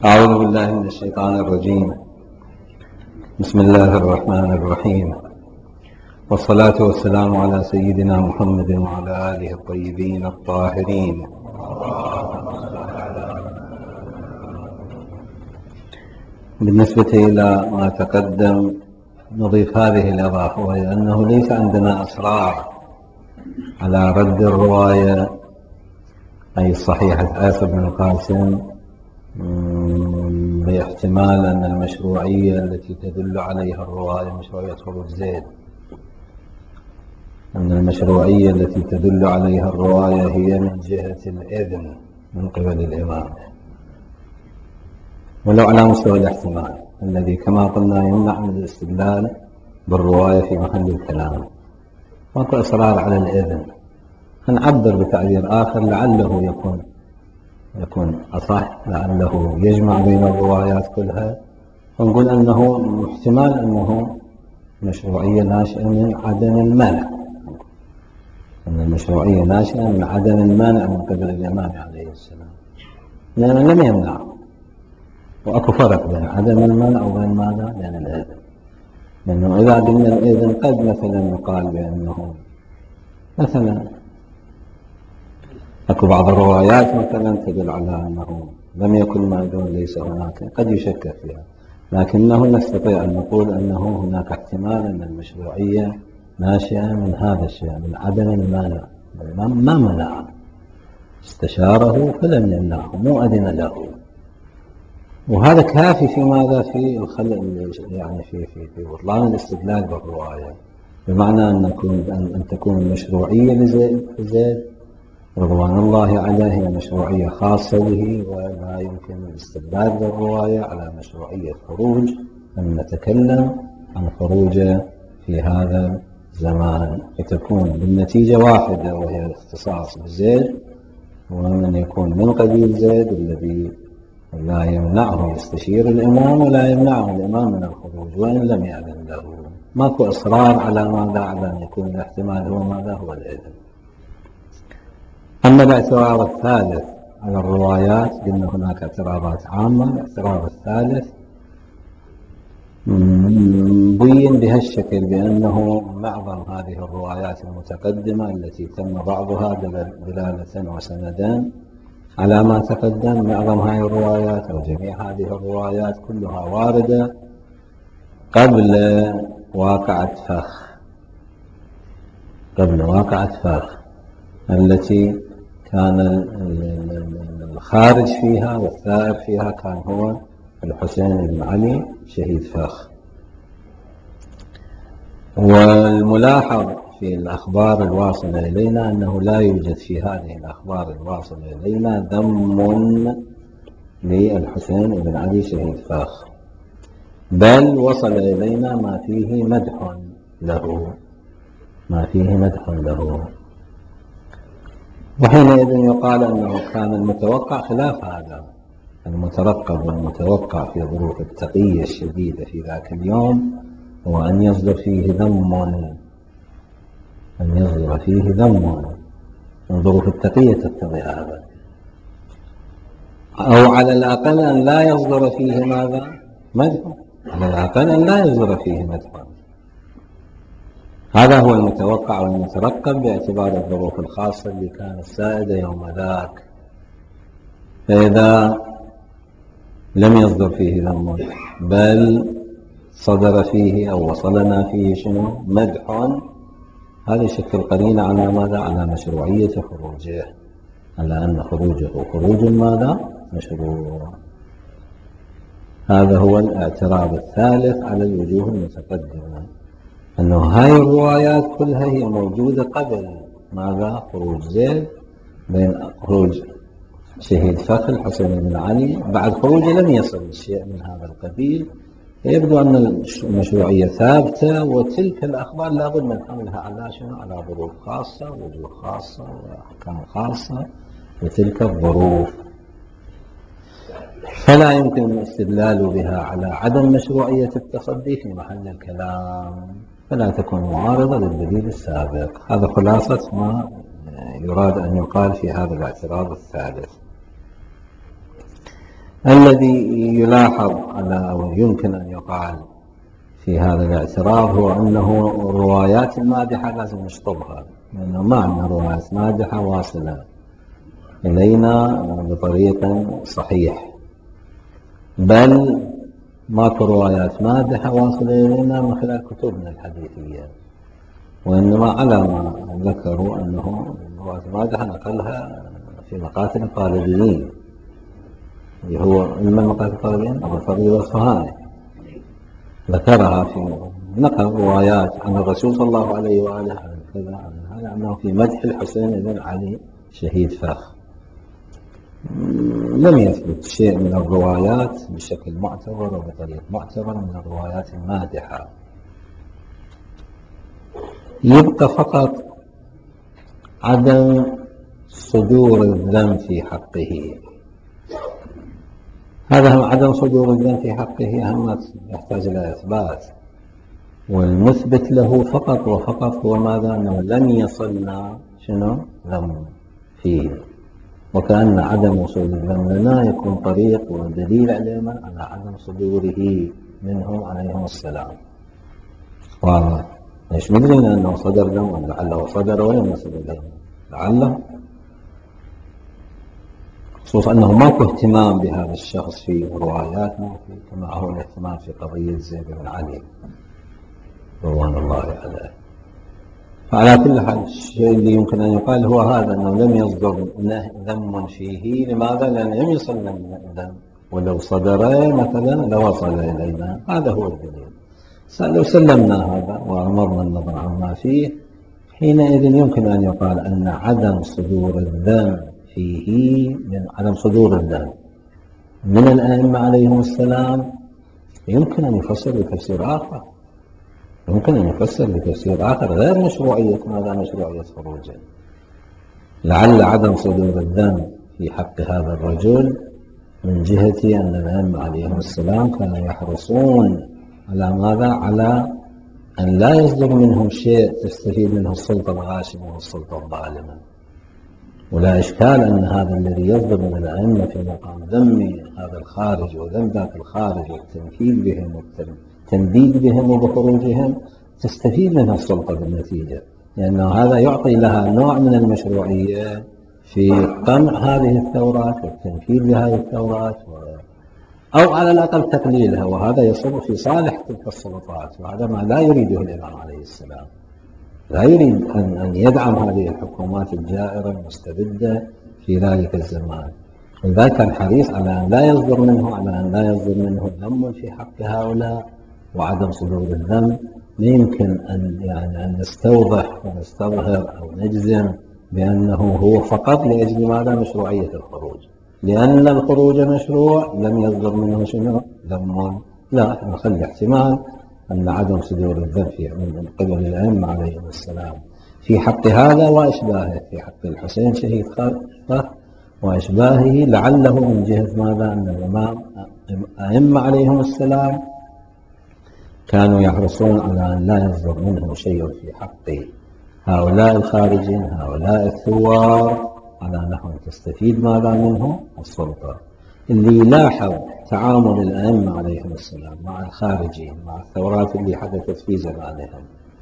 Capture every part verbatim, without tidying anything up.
أعوذ بالله من الشيطان الرجيم. بسم الله الرحمن الرحيم، والصلاة والسلام على سيدنا محمد وعلى آله الطيبين الطاهرين. بالنسبة إلى ما تقدم نضيف هذه الإضافة، وهي أنه ليس عندنا أصرار على رد الرواية أي الصحيحة عيسى بن القاسم باحتمال أن المشروعية التي تدل عليها الرواية مشروعية خروج زيد، أن المشروعية التي تدل عليها الرواية هي من جهة الإذن من قبل الإمام، ولو على مستوى الاحتمال الذي كما قلنا يمنع من الاستدلال بالرواية في محل الكلام. ماكو إصرار على الإذن، نعبر بتعبير آخر لعله يكون يكون أصح، لعله يجمع بين الروايات كلها، ونقول أنه احتمال أنه مشروعية ناشئة من عدم المانع، أن المشروعية ناشئة من عدم المانع من قبل الإمام عليه السلام، لأنه لم يمنع. وأكو فرق بين عدم المانع وبين ماذا؟ بين الإذن. لأنه إذا قلنا الإذن قد مثلا يقال بأنه مثلا أكو بعض الروايات مثلا تدل على أنه لم يكن مأذون ليس هناك، قد يشكك فيها، لكنه نستطيع أن نقول أنه هناك احتمال أن المشروعية ناشئة من هذا الشيء، من عدم المانع. ما منع، استشاره فلم يمنعه، مو أذن له، وهذا كافي في ماذا؟ في الخلل، يعني في في في بطلان الاستدلال بالرواية، بمعنى أن أن تكون المشروعية لزيد رضوان الله عليه هي مشروعية خاصة به، ولا يمكن الاستدلال بالرواية على مشروعية خروج، أن نتكلم عن خروجه في هذا الزمان، فتكون بالنتيجة واحدة وهي الاختصاص بزيد، ومن يكون من قبيل زيد الذي لا يمنعه يستشير الإمام ولا يمنعه الإمام من الخروج وإن لم يأذن له. ماكو إصرار على ماذا؟ على أن يكون الاحتمال هو ماذا؟ هو الإذن. أما الاعتراض الثالث على الروايات، قلنا هناك اعتراضات عامة. الاعتراض الثالث بين بهالشكل بأنه معظم هذه الروايات المتقدمة التي تم بعضها دلالة وسندان على ما تقدم، معظم هذه الروايات أو جميع هذه الروايات كلها واردة قبل واقعة فخ، قبل واقعة فخ التي كان الخارج فيها والثائر فيها كان هو الحسين بن علي شهيد فخ. والملاحظ في الأخبار الواصلة إلينا أنه لا يوجد في هذه الأخبار الواصلة إلينا ذم للحسين بن علي شهيد فخ، بل وصل إلينا ما فيه مدح له، ما فيه مدح له. وحينئذ يقال أنه كان المتوقع خلاف هذا، المترقب والمتوقع في ظروف التقية الشديدة في ذاك اليوم هو أن يصدر فيه ذم، أن يصدر فيه ذم، ظروف التقية تقتضي هذا، أو على الأقل أن لا يصدر فيه ماذا؟ مدح، على الأقل أن لا يصدر فيه مدح. هذا هو المتوقع والمترقب باعتبار الظروف الخاصة اللي كانت سائدة يوم ذاك. فإذا لم يصدر فيه ذم بل صدر فيه أو وصلنا فيه شنو؟ مدح، هذا يشكل قرينة على ماذا؟ على مشروعية خروجه، على أن خروجه خروج ماذا؟ مشروع. هذا هو الاعتراض الثالث على الوجوه المتقدمة، أنه هاي الروايات كلها هي موجودة قبل ماذا؟ خروج زيد، بين خروج شهيد فخ الحسين بن علي، بعد خروجه لم يصل شيء من هذا القبيل، يبدو أن المشروعية ثابتة، وتلك الأخبار لابد من حملها على شنو؟ على ظروف خاصة ووجوه خاصة وأحكام خاصة لتلك الظروف، فلا يمكن الاستدلال بها على عدم مشروعية التصدي في محل الكلام، فلا تكون معارضة للدليل السابق. هذا خلاصة ما يراد أن يقال في هذا الاعتراض الثالث. الذي يلاحظ على أو يمكن أن يقال في هذا الاعتراف هو أنه الروايات المادحة لازم نشطبها، لأنه ما عندنا روايات مادحة واصلة إلينا بطريق صحيح، بل ماكو روايات مادحة واصلة إلينا من خلال كتبنا الحديثية، وإنما على ما ذكروا أنه الروايات المادحة نقلها في مقاتل الطالبيين، اللي هو من مقاتل الطالبيين أبو الفضل الأصفهاني ذكرها في نقل روايات عن الرسول صلى الله عليه وآله عن كذا عن هذا أنه في مدح الحسين بن علي شهيد فاخ. لم يثبت شيء من الروايات بشكل معتبر وبطريق معتبر من الروايات المادحة، يبقى فقط عدم صدور الذم في حقه. هذا عدم صدور الذم في حقه أهم يحتاج إلى إثبات، والمثبت له فقط وفقط هو ماذا؟ أنه لم يصلنا شنو؟ ذم فيه، وكأن عدم وصول الذم لنا يكون طريق ودليل علينا على عدم صدوره منهم عليهم السلام. واضح؟ ليش مدرين أنه صدر ذم؟ لعله صدر ولم يصل إليه، لعله، خصوصا أنه ماكو اهتمام بهذا الشخص في رواياتنا كما هو الاهتمام في قضية زيد بن علي رضوان الله عليه. فعلى كل حال الشيء اللي يمكن أن يقال هو هذا، أنه لم يصدر ذم فيه. لماذا؟ لأن لم يصل الذم، ولو صدر مثلا لوصل إلينا. هذا هو الدليل. لو سلمنا هذا وأمرنا النظر عما فيه، حينئذ يمكن أن يقال أن عدم صدور الذم فيه من عدم صدور الذم من الأئمة عليهم السلام يمكن أن يفسر بتفسير آخر، يمكن أن يفسر بتفسير آخر غير مشروعية ماذا؟ مشروعية خروجه. لعل عدم صدور الذم في حق هذا الرجل من جهة أن الأئمة عليهم السلام كانوا يحرصون على ماذا؟ على أن لا يصدر منهم شيء تستفيد منه السلطة الغاشمة والسلطة الظالمة. ولا إشكال أن هذا الذي يصدر من الأئمة في مقام ذم هذا الخارج وذم ذاك الخارج والتنكيل بهم والتنديد بهم وبخروجهم تستفيد منها السلطة بالنتيجة، لأنه هذا يعطي لها نوع من المشروعية في قمع هذه الثورات والتنكيل بهذه الثورات، أو على الأقل تقليلها، وهذا يصب في صالح تلك السلطات، وهذا ما لا يريده الإمام عليه السلام. لا يريد أن يدعم هذه الحكومات الجائرة المستبدة في ذلك الزمان، لذلك كان حريص على أن لا يصدر منه على أن لا يصدر منه ذم في حق هؤلاء وعدم صدور الذم. لا يمكن أن يعني أن نستوضح ونستظهر أو نجزم بأنه هو فقط لأجل ماذا؟ مشروعية الخروج، لأن الخروج مشروع لم يصدر منه شنو؟ ذم. لا، نخلي احتمال أن عدم صدور الذم من قبل الأئمة عليهم السلام في حق هذا وأشباهه، في حق الحسين شهيد خلفه وأشباهه، لعله من جهة ماذا؟ أن الإمام الأئمة عليهم السلام كانوا يحرصون على أن لا يصدر منهم شيء في حق هؤلاء الخارجين هؤلاء الثوار، على نحو تستفيد ماذا منهم السلطة. اللي يلاحظ تعامل الأئمة عليهم السلام مع الخارجين مع الثورات اللي حدثت في زمانهم،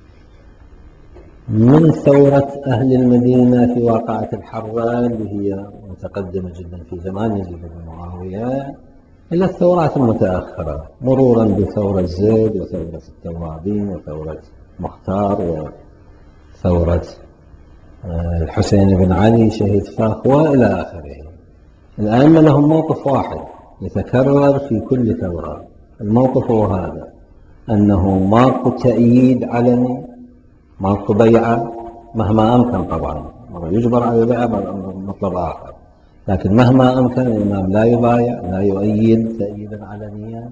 من ثورة أهل المدينة في واقعة الحرة اللي هي متقدمة جدا في زمان يزيد بن معاوية، إلى الثورات المتأخرة، مرورا بثورة زيد وثورة التوابين وثورة مختار وثورة الحسين بن علي شهيد فاخ وإلى آخره. الأئمة لهم موقف واحد يتكرر في كل ثورة، الموقف هو هذا، أنه ماكو تأييد علني، ماكو بيعة مهما أمكن. طبعا يجبر على البيعة مطلب آخر، لكن مهما أمكن الإمام لا يبايع لا يؤيد تأييدا علنيا،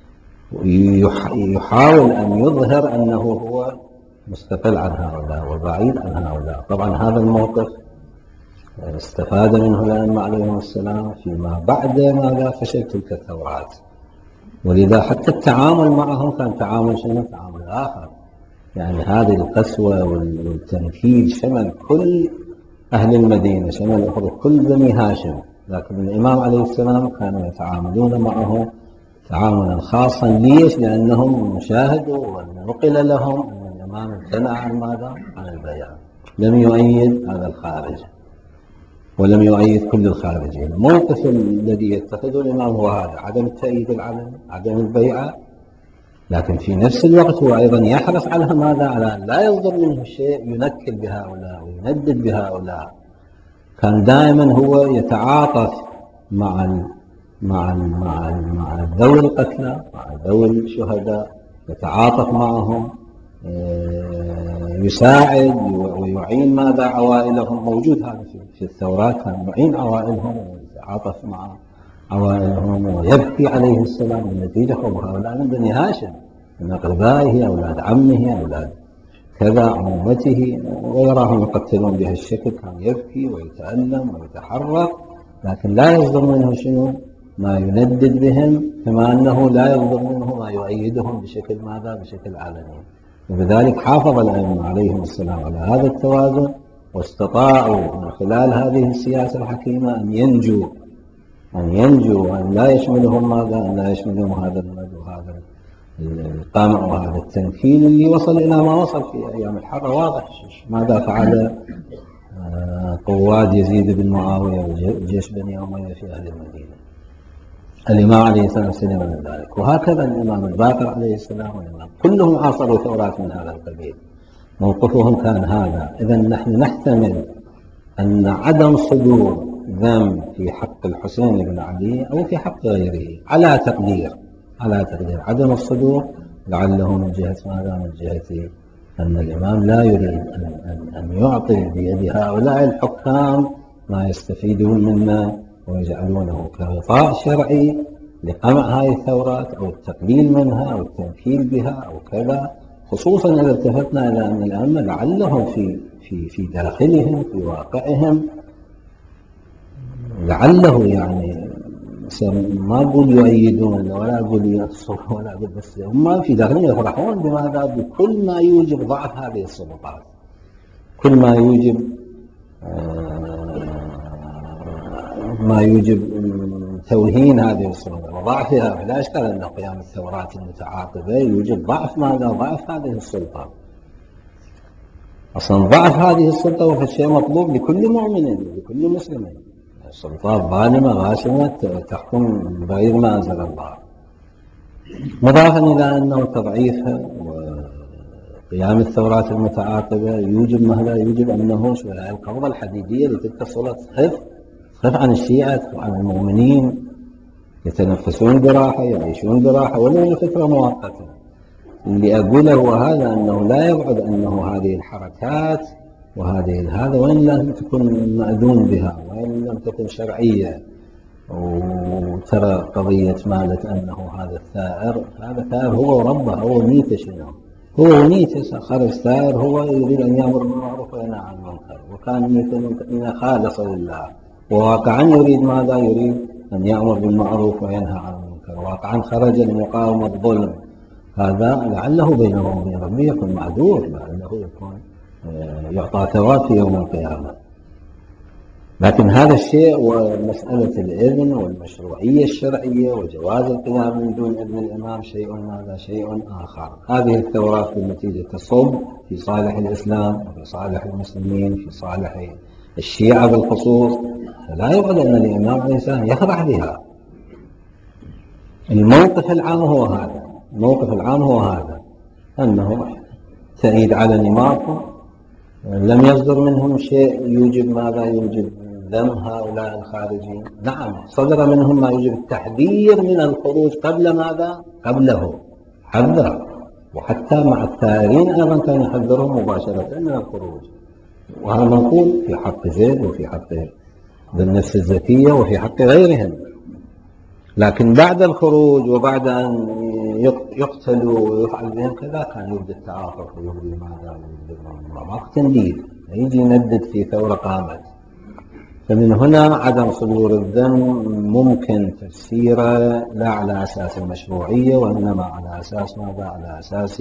ويحاول أن يظهر أنه هو مستقل عن هؤلاء وبعيد عن هؤلاء. طبعا هذا الموقف استفاد منه الأئمة عليهم السلام فيما بعد ماذا؟ فشل تلك الثورات، ولذا حتى التعامل معهم كان تعامل شنو؟ تعامل آخر. يعني هذه القسوة والتنكيل شمل كل أهل المدينة، شمل كل بني هاشم، لكن الإمام عليه السلام كانوا يتعاملون معه تعاملا خاصا. ليش؟ لأنهم شاهدوا ونقل لهم أن الإمام امتنع عن ماذا؟ عن البيعة، لم يؤيد هذا الخارج ولم يؤيد كل الخارجين. الموقف الذي يتخذه الإمام هو هذا، عدم التأييد العلني، عدم البيعة، لكن في نفس الوقت هو أيضا يحرص على ماذا؟ على أن لا يصدر منه شيء ينكل بهؤلاء ويندد بهؤلاء. كان دائما هو يتعاطف مع ال مع ال مع ال مع ذوي القتلى، مع ذوي الشهداء، يتعاطف معهم، يساعد ويعين ماذا؟ عوائلهم. موجود هذا في الثورات، كان يعين عوائلهم ويتعاطف مع عوائلهم ويبكي عليه السلام من نتيجة هؤلاء من بني هاشم، من أقربائه، أولاد عمه، أولاد كذا، عمومته، ويراهم يقتلون بهالشكل. كان يبكي ويتألم ويتحرك، لكن لا يصدر منه شنو؟ ما يندد بهم، كما أنه لا يصدر منه ما يؤيدهم بشكل ماذا؟ بشكل علني. وبذلك حافظ الأئمة عليهم السلام على هذا التوازن، واستطاعوا من خلال هذه السياسة الحكيمة أن ينجوا أن ينجوا وأن لا يشملهم ماذا؟ أن لا يشملهم هذا المد وهذا القمع وهذا التنكيل اللي وصل إلى ما وصل في أيام الحرة. واضح ماذا فعل قواد يزيد بن معاوية وجيش بني أمية في أهل المدينة. الإمام عليه السلام سلم من ذلك، وهكذا الإمام الباقر عليه السلام والإمام كلهم عاصروا ثورات من هذا القبيل، موقفهم كان هذا. إذا نحن نحتمل أن عدم صدور ذنب في حق الحسين بن علي أو في حق غيره على تقدير على تقدير عدم الصدور لعله من جهة ماذا؟ من جهة أن الإمام لا يريد أن, أن, أن يعطي بيد هؤلاء الحكام ما يستفيدون منا ويجعلونه كغطاء شرعي لقمع هذه الثورات أو التقليل منها أو التنكيل بها أو كذا. خصوصا إذا التفتنا إلى أن الأئمة لعلهم في في في داخلهم في واقعهم لعله يعني ما أقول يؤيدون ولا أقول ينصرون ولا أقول، بس هم في داخلهم يفرحون بماذا؟ بكل ما يوجب ضعف هذه السلطات، كل ما يوجب ما يوجب توهين هذه السلطات وضعفها. لا إشكال أن قيام الثورات المتعاقبة يوجب ضعف ماذا؟ ضعف هذه السلطات. أصلا ضعف هذه السلطة وهو شيء مطلوب لكل مؤمن لكل مسلم. السلطات ظالمة غاشمة تحكم بغير ما أنزل الله، مضافا إلى أنه تضعيفها وقيام الثورات المتعاقبة يوجب ماذا؟ يوجب أنه القبضة الحديدية لتلك السلطات تخف تخف عن الشيعة وعن المؤمنين، يتنفسون براحة، يعيشون براحة، ولو لفترة مؤقتة. اللي أقوله هو هذا، أنه لا يبعد أنه هذه الحركات وهذه هذا وإن لم تكن مأذون بها وإن لم تكن شرعية، وترى قضية مالة أنه هذا الثائر هذا ثائر هو وربه، هو نيته شنو؟ هو ونيته خرج ثائر، هو يريد أن يأمر بالمعروف وينهى عن المنكر، وكان نيته خالصة لله، وواقعا يريد ماذا؟ يريد أن يأمر بالمعروف وينهى عن المنكر، واقعا خرج لمقاومة الظلم. هذا لعله بينه وبين ربه يكون معذور، لعله يكون يعطى ثواب في يوم القيامة. لكن هذا الشيء ومسألة الإذن والمشروعية الشرعية وجواز القيام من دون إذن الإمام شيء هذا شيء آخر. هذه الثورات بالنتيجة تصب في صالح الإسلام وفي صالح المسلمين في صالح الشيعة بالخصوص، فلا يبعد أن الإمام عليه السلام يخضع بها. الموقف العام هو هذا، الموقف العام هو هذا أنه تأييد علني ماكو، لم يصدر منهم شيء يوجب ماذا؟ يوجب ذم هؤلاء الخارجين. نعم صدر منهم ما يوجب التحذير من الخروج قبل ماذا؟ قبله حذر، وحتى مع الثائرين أيضا كان يحذرهم مباشرة من الخروج، وهذا منقول في حق زيد وفي حق ذي النفس الزكية وفي حق غيرهم. لكن بعد الخروج وبعد أن يقتلوا ويفعل بهم كذا كان يبدأ التعاطف ويبدأ ماذا؟ ماكو تنديد، يجي يندد في ثورة قامت. فمن هنا عدم صدور الذم ممكن تفسيره لا على أساس المشروعية وإنما على أساس ماذا؟ على أساس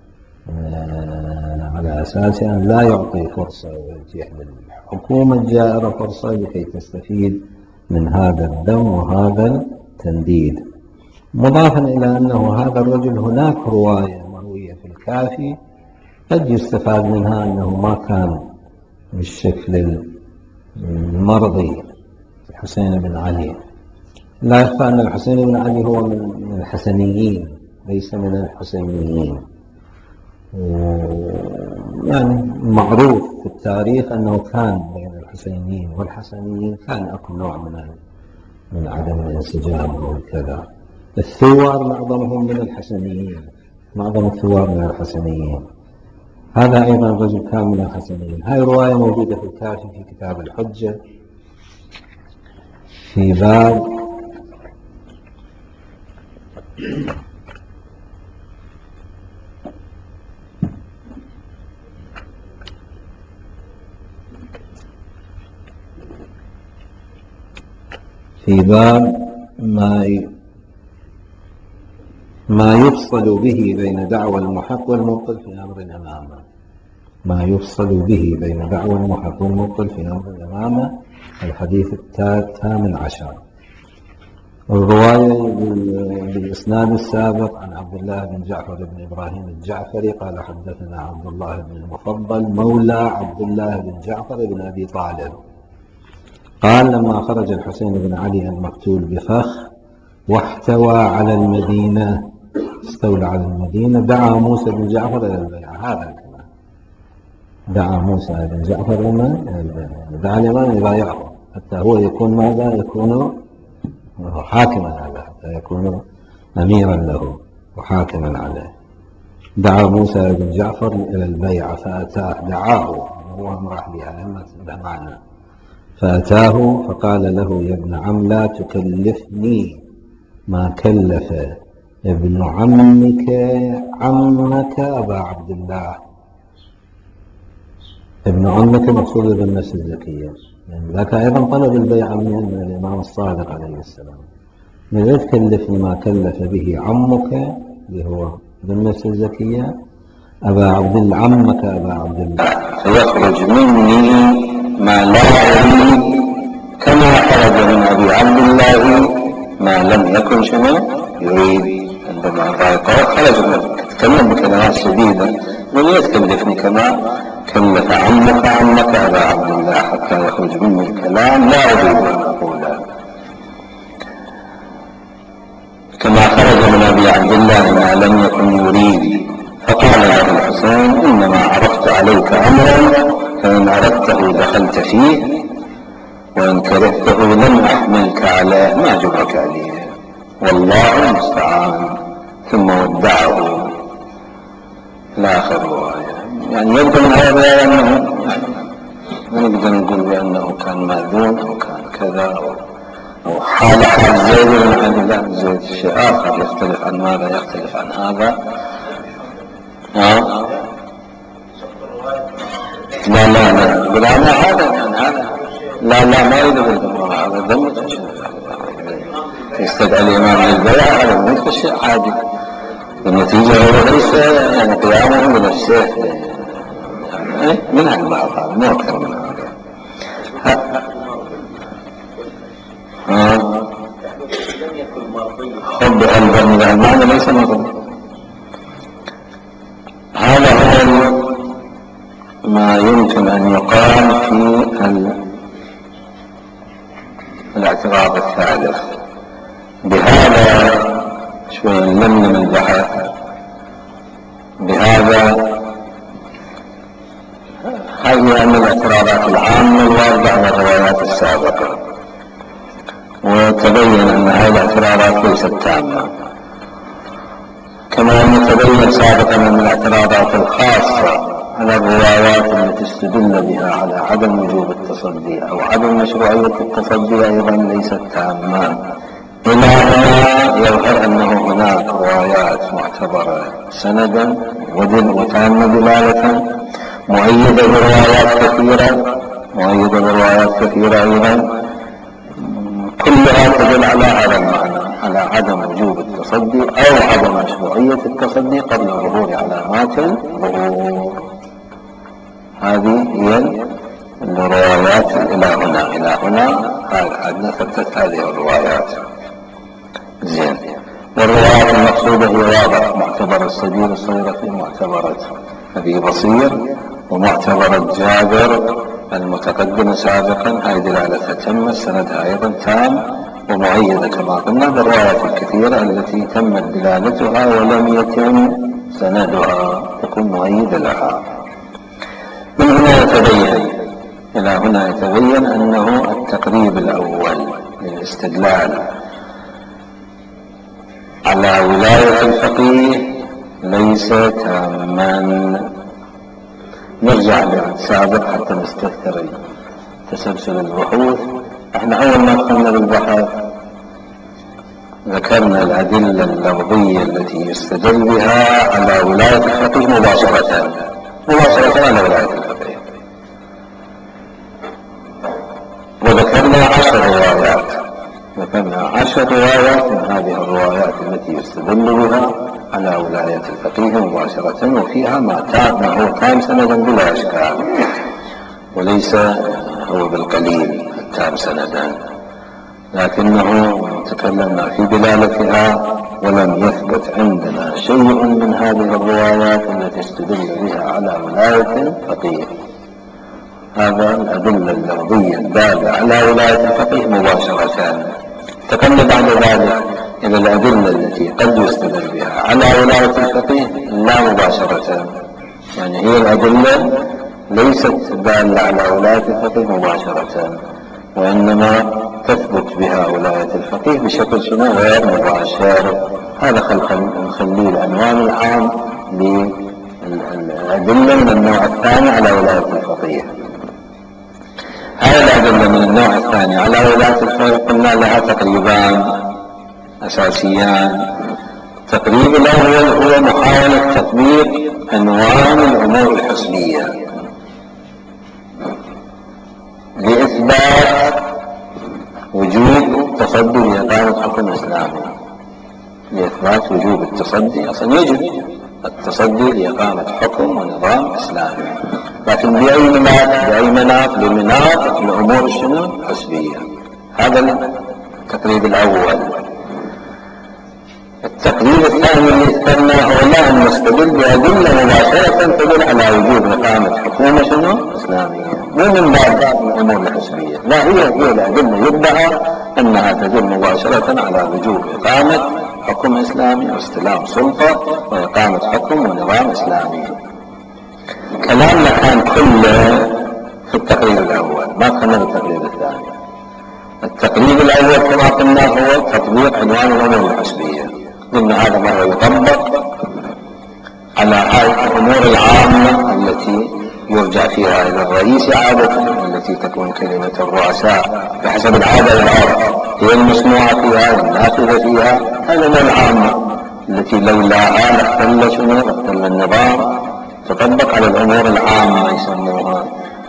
آه على أساس أن لا يعطي فرصة ويتيح للحكومة الجائرة فرصة لكي تستفيد من هذا الدم وهذا التنديد. مضافا إلى أنه هذا الرجل هناك رواية مروية في الكافي قد يستفاد منها أنه ما كان بالشكل المرضي الحسين بن علي. لا يخفى أن الحسين بن علي هو من الحسنيين ليس من الحسينيين، يعني معروف في التاريخ أنه كان بين الحسينيين والحسنيين كان أكو نوع من من عدم الانسجام وكذا. الثوار معظمهم من الحسنيين، معظم الثوار من الحسنيين. هذا أيضا رجل كان من الحسنيين. هاي رواية موجودة في الكافي في كتاب الحجة في باب في باب ما ما يفصل به بين دعوى المحق والمبطل في أمر أمامه. ما يفصل به بين دعوى المحق والمبطل في أمر أمامه، الحديث الثامن عشر. الرواية بالإسناد السابق عن عبد الله بن جعفر بن إبراهيم الجعفري قال حدثنا عبد الله بن المفضل مولى عبد الله بن جعفر بن أبي طالب قال لما خرج الحسين بن علي المقتول بفخ واحتوى على المدينة، استولى على المدينة، دعا موسى بن جعفر إلى البيعة. هذا الكلام، دعا موسى بن جعفر إلى البيعة، دعا الإمام يبايعه حتى هو يكون ماذا؟ يكون حاكما عليه، حتى يكون أميرا له وحاكما عليه. دعا موسى بن جعفر إلى البيعة فأتاه، دعاه هو امرح بها لما معنا، فأتاه فقال له يا ابن عم لا تكلفني ما كلف ابن عمك عمك أبا عبد الله. ابن عمك مقصود بالنفس الزكية، يعني ذاك أيضا طلب البيعة من الإمام الصادق عليه السلام. لا تكلفني ما كلف به عمك اللي هو بالنفس الزكية أبا عبد الله، عمك أبا عبد الله، فيخرج مني ما لا أريد كما خرج من أبي عبد الله ما لم يكن شنو يريد. عندما قال خرج منه تكلم بكلمات شديدة، من يتكلفني كما كلف عمك عمك أبا عبد الله، حتى يخرج مني الكلام لا أريد أن أقوله كما خرج من أبي عبد الله ما لم يكن يريد. فقال له الحسين إنما عرفت عليك أمرا فإن أردته دخلت فيه وإن كرهته لم أحملك عليه ما جرك عليه والله المستعان. ثم ودعه. لا آخر رواية. يعني يبدو من هذا أنه يعني نقدر نقول بأنه كان مأذون أو كان كذا أو حال حال زيد بن علي. لا، زيد شيء آخر يختلف عن ماذا؟ يختلف عن هذا. ها؟ لا لا لا لا لا هذا كان هذا لا لا ما يريد هذا ضمن يستدعي الإمام للبيعة، هذا مثل شيء عادي. النتيجة هو ليس يعني قيامه بنفسه يعني من هالبعض، هذا مو أكثر من هذا. حب قلبا من المعنى ليس مرضي. هذا هو ما يمكن أن يقال في الاعتراض الثالث. بهذا شوي نلملم البحث. بهذا هذه من الاعتراضات العامة الواردة على الروايات السابقة، وتبين أن هذه الاعتراضات ليست تامة، كما أن تبين سابقا أن الاعتراضات الخاصة على الروايات التي استدل بها على عدم وجوب التصدي أو عدم مشروعية التصدي أيضا ليست تامة. إلى هنا يظهر أنه هناك روايات معتبرة سندا وتامة دلالة، مؤيدة بروايات كثيرة مؤيدة بروايات كثيرة أيضا، كلها تدل على هذا المعنى، على عدم وجوب التصدي أو عدم مشروعية التصدي قبل ظهور علامات الظهور. هذه هي الروايات إلى هنا إلى هنا عندنا ثبتت هذه الروايات. زين. والروايات المقصودة هي واضح: معتبر السبيل الصغيرة، معتبرة أبي بصير، ومعتبرة جابر المتقدم سابقا. هذه دلالتها تم، سندها أيضا تام ومؤيدة كما قلنا بالروايات الكثيرة التي تمت دلالتها ولم يتم سندها، تكون مؤيدة لها. من هنا يتبين إلى هنا يتبين أنه التقريب الأول للاستدلال على ولاية الفقيه ليس تاما. نرجع للسابق حتى نستذكر تسلسل البحوث. احنا أول ما دخلنا بالبحث ذكرنا الأدلة اللفظية التي يستدل بها على ولاية الفقيه مباشرة مباشرة على ولاية الفقيه، وذكرنا عشر روايات ذكرنا عشر روايات من هذه الروايات التي يستدل بها على ولاية الفقيه مباشرة، وفيها ما تام ما هو تام سندا بلا إشكال، وليس هو بالقليل التام سندا، لكنه تكلمنا في دلالتها ولم يثبت عندنا شيء من هذه الروايات التي استدل بها على ولاية الفقيه. هذا الأدلة اللفظية الدالة على ولاية الفقيه مباشرة. انتقلنا بعد ذلك إلى الأدلة التي قد يستدل بها على ولاية الفقيه لا مباشرة، يعني هي الأدلة ليست دالة على ولاية الفقيه مباشرة، وإنما تثبت بها ولاية الفقيه بشكل شنو غير مباشر. هذا خلق نخليه العنوان العام للأدلة من النوع الثاني على ولاية الفقيه. هذه الأدلة من النوع الثاني على ولاية الفقيه قلنا لها تقريبان أساسيان. التقريب الأول هو محاولة تطبيق عنوان الأمور الحسبية لإثبات وجوب تصدي لإقامة حكم إسلامي. لإثبات وجوب التصدي، أصلا يجب التصدي لإقامة حكم ونظام إسلامي، لكن بأي مناط بأي مناط بمناط الأمور الشنو الحسبية. هذا التقريب الأول. التقريب الثاني اللي ذكرناه هو لا أن نستدل بأدلة مباشرة تدل على وجوب إقامة حكومة شنو إسلامية، مو من باب الأمور الحسبية، لا هي هي الأدلة يدعى أنها تدل مباشرة على وجوب إقامة حكم إسلامي واستلام سلطة وإقامة حكم ونظام إسلامي. كلامنا كان كله في التقريب الأول، ما دخلنا بالتقريب الثاني. التقريب الأول كما قلنا هو تطبيق عنوان الأمور الحسبية. قلنا هذا ما يطبق على هذه الأمور العامة التي يرجع فيها إلى الرئيس عادة، التي تكون كلمة الرؤساء بحسب العادة والعرف هي المسموعة فيها والنافذة فيها. هذه الأمور العامة التي لولاها لاختل شنو لاختل النظام. تطبق على الأمور العامة يسموها.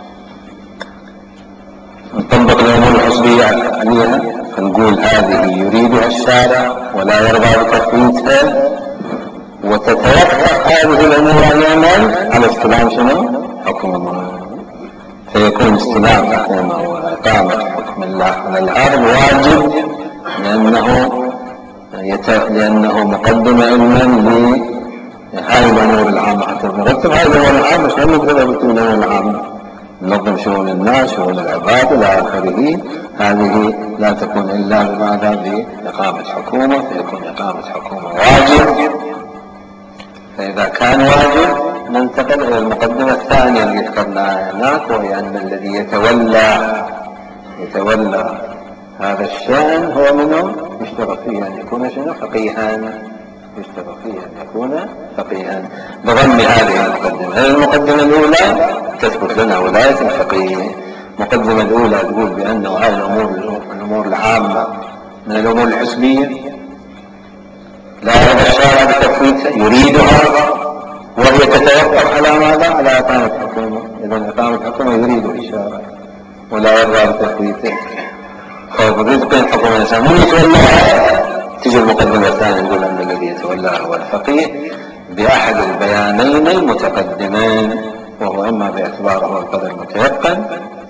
نطبق الأمور الحسبية عليها فنقول هذه يريدها الشارع ولا يرضى بتفويتها، وتتوقف هذه الأمور العامة على استلام شنو حكم، فيكون استلام حكومة وإقامة حكم الله على الأرض واجب، لأنه يت... لأنه مقدم علما لهذه الأمور العامة. حتى نرتب هذه الأمور العامة شلون نقدر نرتب الأمور العامة؟ ننظم شؤون الناس شؤون العباد إلى آخره. هذه لا تكون إلا بماذا؟ بإقامة حكومة، فيكون إقامة حكومة واجب. فإذا كان واجب ننتقل إلى المقدمة الثانية اللي ذكرناها هناك، وهي أن الذي يتولى يتولى هذا الشأن هو منه يشترط فيه أن يكون شنو فقيها، يشترط فيه أن يكون فقيها بضم هذه المقدمة. المقدمة الأولى تثبت لنا ولاية الفقيه. المقدمة الأولى تقول بأنه هذه الأمور الأمور العامة من الأمور الحسبية لا يرضى الشارع بتفويتها، يريدها، وهي تتوقف على ماذا؟ على إقامة حكومة. إذا إقامة حكومة يريدها الشارع ولا يرضى بتفويتها، فالرزق بين حكومة الإنسان من يتولاها. تجي المقدمة الثانية تقول أن الذي يتولاها هو الفقيه بأحد البيانين المتقدمين، وهو إما باعتباره القدر المتيقن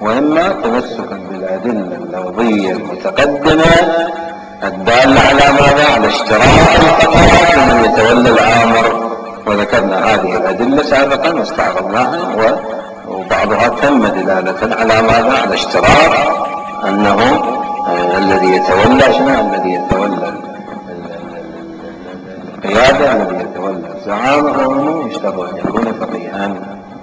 وإما تمسكا بالأدلة اللفظية المتقدمة الدالة على ماذا؟ على اشتراط الفقرات لمن يتولى الآمر. وذكرنا هذه الأدلة سابقا واستعرضناها، وبعضها تم دلالة على ماذا؟ على اشتراط أنه آه الذي يتولى شنو؟ الذي يتولى القيادة، الذي يتولى الزعامة هو يشترط أن يكون فقيها.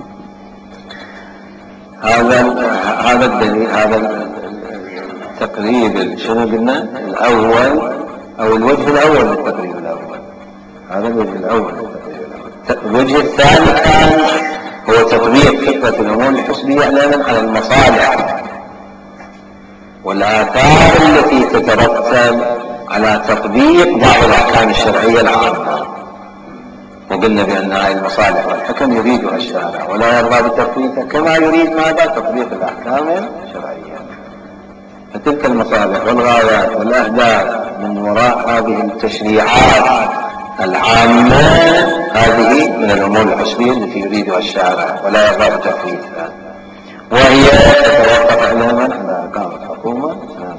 هذا هذا الدليل، هذا التقريب شنو قلنا؟ الأول أو الوجه الأول للتقريب الأول. هذا الوجه الأول للتقريب الأول. الوجه الثاني كان هو تطبيق فكرة الأمور الحسبية إعلانا على المصالح والآثار التي تترتب على تطبيق بعض الأحكام الشرعية العامة. وقلنا بأن هذه المصالح والحكم يريدها الشارع ولا يرضى بتطبيقها كما يريد ماذا؟ تطبيق الأحكام الشرعية. فتلك المصالح والغايات والأهداف من وراء هذه التشريعات العامة هذه من الأمور الحسبية التي يريدها الشارع ولا يرضى بتطبيقها، وهي تتوقف علما على إقامة حكومة.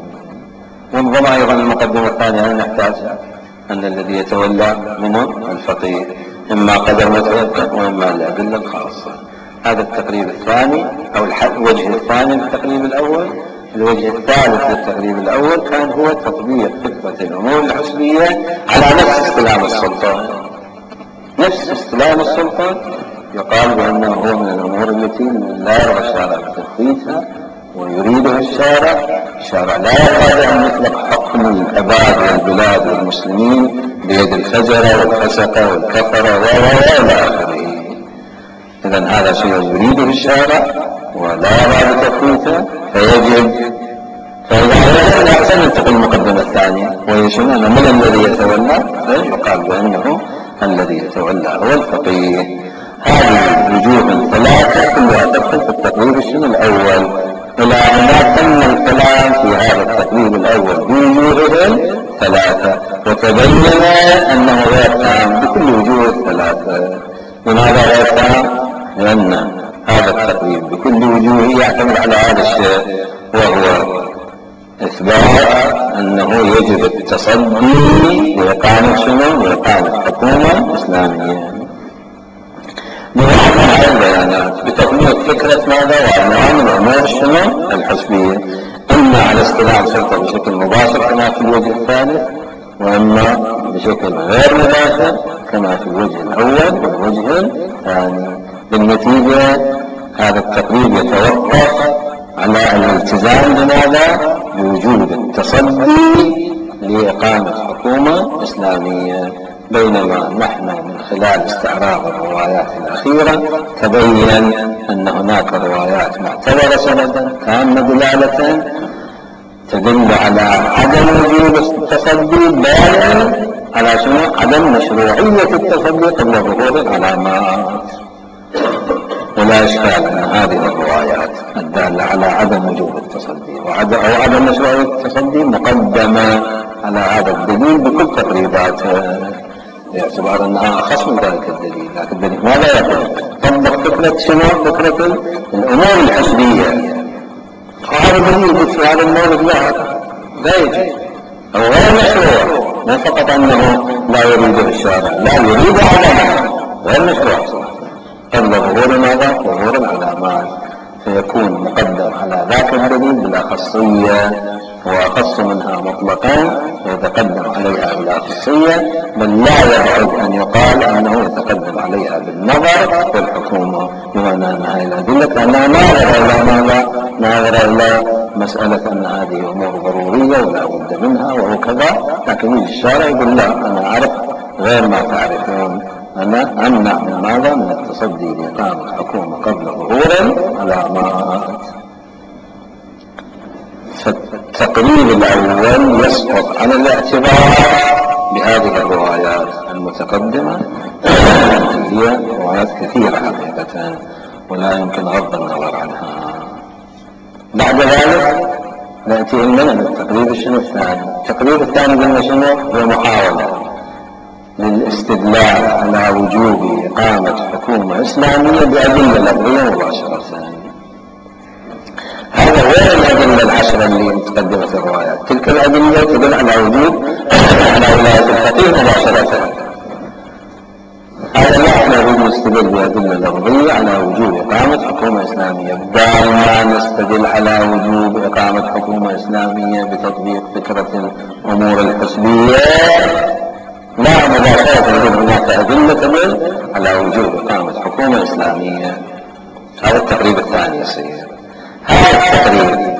وانظم أيضا المقدمة الثانية أن نحتاج أن الذي يتولى منه الفقيه إما قدر متوقف وإما الأدلة الخاصة. هذا التقريب الثاني أو الوجه الثاني للتقريب الأول. الوجه الثالث للتقريب الأول كان هو تطبيق فكرة الأمور الحسبية على نفس استلام السلطان. نفس استلام السلطان يقال بأنه هو من الأمور التي لا يرغب الشارع بتخفيفها ويريدها الشارع. الشارع لا يرغب أن يطلق حكم العباد والبلاد والمسلمين بيد الفجرة والفسقة والكفرة وإلى آخره. إذن هذا شيء يريده الشارع ولا يرغب بتخفيفه، فيجب فإذا لا ننتقل المقدمة الثانية وهي شنو؟ أن من الذي يتولى؟ يقال بأنه الذي يتولى هو الفقيه. هذه الوجوه الثلاثة كلها تدخل في التقريب الشنو الأول، إلى أن تم الكلام في هذا التقريب الأول بوجوههم ثلاثة وتبين أنه غير تام بكل وجوه الثلاثة. لماذا غير تام؟ لأن هذا التقريب بكل وجوهه يعتمد على هذا الشيء، وهو إثبات أنه يجب التصدي لإقامة شنو؟ لإقامة حكومة إسلامية بوضع هذه البيانات بتطبيق فكرة ماذا؟ وعنوان الأمور شنو؟ الحسبية، إما على استلام سلطة بشكل مباشر كما في الوجه الثالث، وإما بشكل غير مباشر كما في الوجه الأول والوجه الثاني. بالنتيجة هذا التقريب يتوقف على الالتزام بماذا؟ بوجود التصدي لإقامة حكومة إسلامية. بينما نحن من خلال استعراض الروايات الأخيرة تبين أن هناك روايات معتبرة سندا تامة دلالة تدل على عدم وجود التصدي، بل على شنو؟ عدم مشروعية التصدي قبل ظهور العلامات. ولا إشكال أن هذه الروايات الدالة على عدم وجود التصدي أو عدم مشروعية التصدي مقدمة على هذا الدليل بكل تقريباته، باعتبار أنها أخص من ذلك الدليل. لكن الدليل ماذا يقول؟ طبق فكرة شنو؟ فكرة الأمور الحسبية. وهذا الدليل في هذا المورد لا لا يجي أو غير مشروع، مو فقط أنه لا يريده الشارع، لا يريد عدمه غير مشروع صراحة قبل ظهور ماذا؟ ظهور العلامات. فيكون مقدم على ذاك الدليل بالأخصية وأخص منها مطلقا ويتقدم عليها بالأخصية، بل لا يبعد أن يقال أنه يتقدم عليها بالنظر والحكومة، بمعنى أن هذه الأدلة كأنها ناظرة إلى ماذا؟ ناظرة إلى مسألة أن هذه أمور ضرورية ولا بد منها وهو كذا. لكن يجي الشارع يقول لا، أنا أعرف غير ما تعرفون، أنا أمنع من ماذا؟ من التصدي لإقامة حكومة قبل ظهور العلامات. فالتقريب الأول يسقط على الاعتبار بهذه الروايات المتقدمة هي روايات كثيرة حقيقة ولا يمكن غض النظر عنها. بعد ذلك نأتي إلينا التقريب الشنو الثاني. التقريب الثاني قلنا شنو؟ هو محاولة للاستدلال على وجوب إقامة حكومة إسلامية بأدلة لفظية مباشرة. الأدلة العشرة اللي متقدمة في الروايات. تلك الأدلة تدل على وجود على ولاية الفقيه مباشرة. هذا لا احنا نريد نستدل بأدلة لفظية على وجوب إقامة حكومة إسلامية، بدال ما نستدل على وجوب إقامة حكومة إسلامية بتطبيق فكرة الأمور الحسبية. لا، مباشرة يكون هناك أدلة تدل على وجوب إقامة حكومة إسلامية. هذا التقريب الثاني يا سيدي. هذا التقريب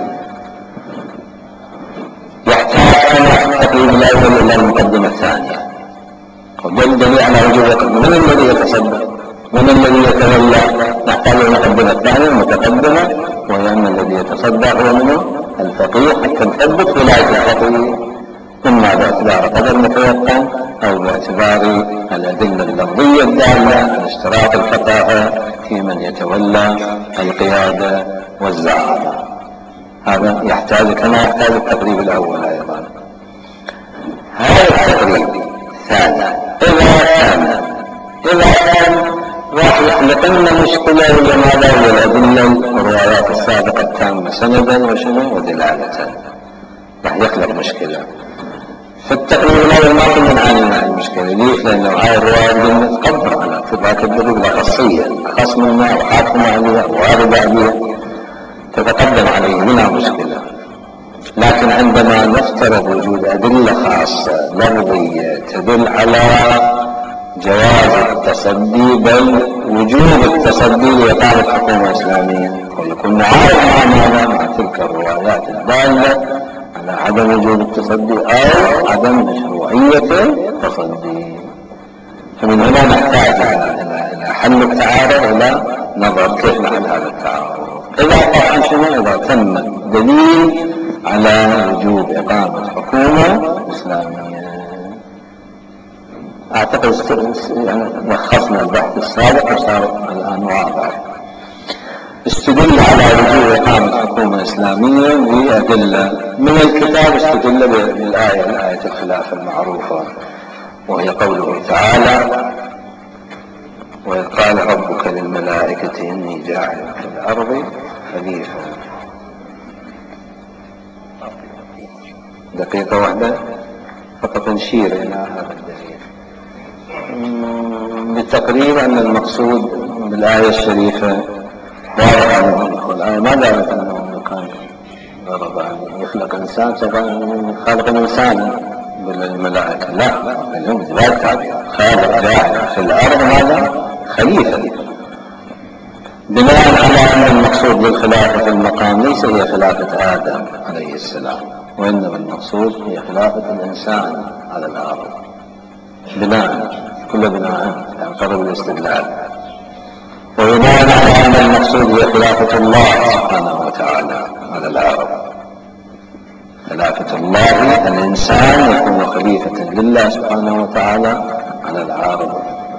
يحتاج كما التقريب الأول إلى المقدمة الثانية. والدليل على وجوب من الذي يتصدر، من الذي يتولى. نحتاج إلى المقدمة الثانية المتقدمة، وهي أن الذي يتصدر هو منه الفقيه، حتى نثبت ولاية الفقيه إما باعتبار قدر متيقن أو باعتبار الأدلة اللفظية الدالة على اشتراط الفقاهة في من يتولى القيادة والزعامة. هذا يحتاج كما يحتاج التقريب الأول أيضا. هذا التقريب الثاني إذا كان إذا كان راح يخلق لنا مشكلة، ولماذا هو الأدلة الروايات السابقة التامة سندا وشنو ودلالة، راح يخلق مشكلة. في التقريب الأول ما كنا نعاني من المشكلة. ليش؟ لأنه هاي الروايات قلنا تقدر على اعتبار الدليل خاصية، خاص منها وحاكم عليها ووارد عليها تتقدم عليه بلا مشكلة. لكن عندما نفترض وجود أدلة خاصة لفظية تدل على جواز التصدي بل وجوب التصدي لإقامة حكومة إسلامية، ويكون معارض مع ماذا؟ مع تلك الروايات الدالة على عدم وجوب التصدي أو عدم مشروعية التصدي. فمن هنا نحتاج إلى حل التعارض، إلى نظر كيف نحل هذا التعارض. إذا طبعا شنو؟ إذا تم دليل على وجوب إقامة حكومة إسلامية. أعتقد يعني لخصنا البحث السابق وصار الآن واضح. استدل على وجوب إقامة حكومة إسلامية بأدلة من الكتاب. استدل بالآية الآية الخلافة المعروفة، وهي قوله تعالى: وإذ قال ربك للملائكة إني جاعل في الأرض خليفة. دقيقة واحدة فقط نشير إلى هذا الدليل بالتقريب أن المقصود بالآية الشريفة واضح عنه. الآية ما قالت أنه كان غرض أن يخلق إنسان خالق الإنسان بالملائكة، لا، اليوم ذلك خالق جاعل في الأرض هذا خليفة، بناء على أن المقصود بالخلافة في المقام ليس هي خلافة آدم عليه السلام، وإنما المقصود هي خلافة الإنسان على الأرض. بناء كل بناء ينقرب الاستدلال، وبناء على أن المقصود هي خلافة الله سبحانه وتعالى على الأرض. خلافة الله الإنسان يكون خليفة لله سبحانه وتعالى على الأرض.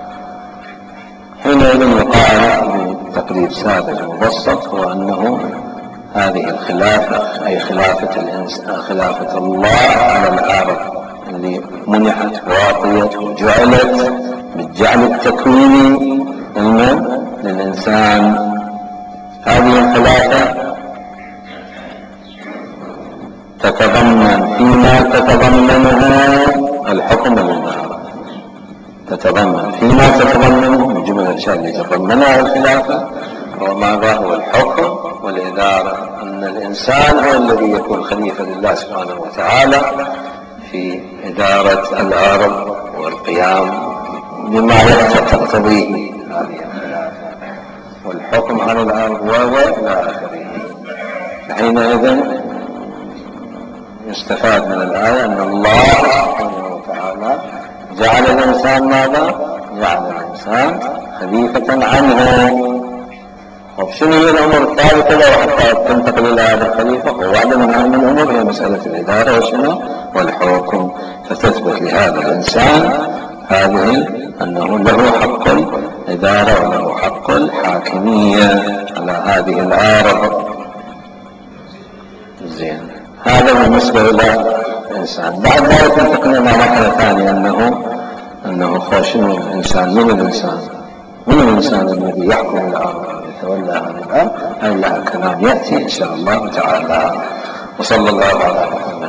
حينئذ يقال بتقريب ساذج مبسط هو أنه هذه الخلافة أي خلافة الإنسان خلافة الله على الأرض اللي منحت وعطيت وجعلت بالجعل التكويني للإنسان. هذه الخلافة تتضمن فيما تتضمنه الحكم للأرض، تتضمن فيما تتضمنه من جمل الأشياء اللي تتضمنها الخلافة وماذا هو الحكم والإدارة. أن الإنسان هو الذي يكون خليفة لله سبحانه وتعالى في إدارة الأرض والقيام بما تقتضيه هذه الخلافة والحكم على الأرض وإلى آخره. حينئذ يستفاد من الآية أن الله سبحانه وتعالى جعل الإنسان ماذا؟ جعل الإنسان خليفة عنه. وشنو هي الأمور الثابتة لو حتى تنتقل إلى هذا الخليفة؟ وواحدة من هذه الأمور هي مسألة الإدارة وشنو؟ والحكم. فتثبت لهذا الإنسان هذه أنه له حق الإدارة وله حق الحاكمية على هذه الأرض. زين، هذا بالنسبة إلى الإنسان. بعد ذلك انتقلنا إلى مرحلة ثانية أنه أنه خاشن الإنسان. من الإنسان؟ من الإنسان الذي يحكم الأرض ويتولى هذه الأرض؟ هذا لها كلام يأتي إن شاء الله تعالى. وصلى الله على محمد.